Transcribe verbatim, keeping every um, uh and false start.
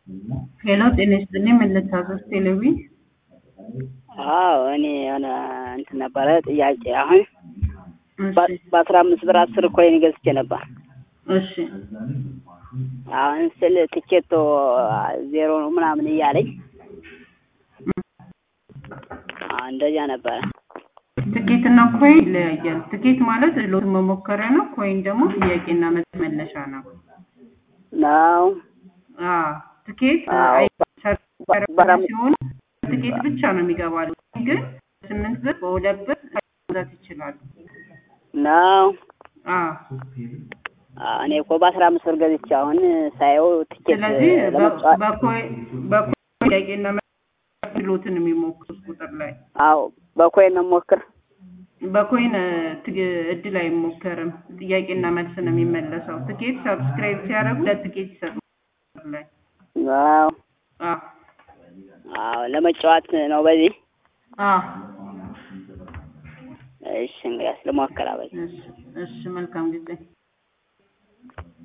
ሄሎ ጤና ይስጥልኝ ምን ልታዘዝ ቴሌቪ? አዎ እኔ የሆነ እንትን ነበረ ጥያቄ አሁን እሺ በአስራ አምስት ብር አስር ኮይን ገዝቼ ነበር። እሺ አሁን ስለ ትኬቱ ዜሮ ነው ምናምን እያለኝ እንደዛ ነበረ። ትኬት እና ኮይን ይለያያል። ትኬት ማለት ሎት መሞከሪያ ነው። ኮይን ደግሞ ጥያቄና መልስ መለሻ ነው። ነው አዎ ትኬት አይ ሲሆን ትኬት ብቻ ነው የሚገባው። ግን ስምንት ብር በሁለት ብር መግዛት ይችላሉ። ነው አዎ እኔ እኮ በአስራ አምስት ብር ገዝቼ አሁን ሳየው ትኬት ስለዚህ በኮይን በኮይን ጥያቄና መልስ ሎትን የሚሞክሩት ቁጥር ላይ አዎ በኮይን መሞክር በኮይን እድል አይሞከርም። ጥያቄና መልስ ነው የሚመለሰው። ትኬት ሰብስክራይብ ሲያደርጉ ለትኬት ይሰጣሉ ላይ ዋው አዎ አዎ ለመጫወት ነው በዚህ አዎ እሺ እንግዲህ ልሞክር አበይ እሺ እሺ መልካም ጊዜ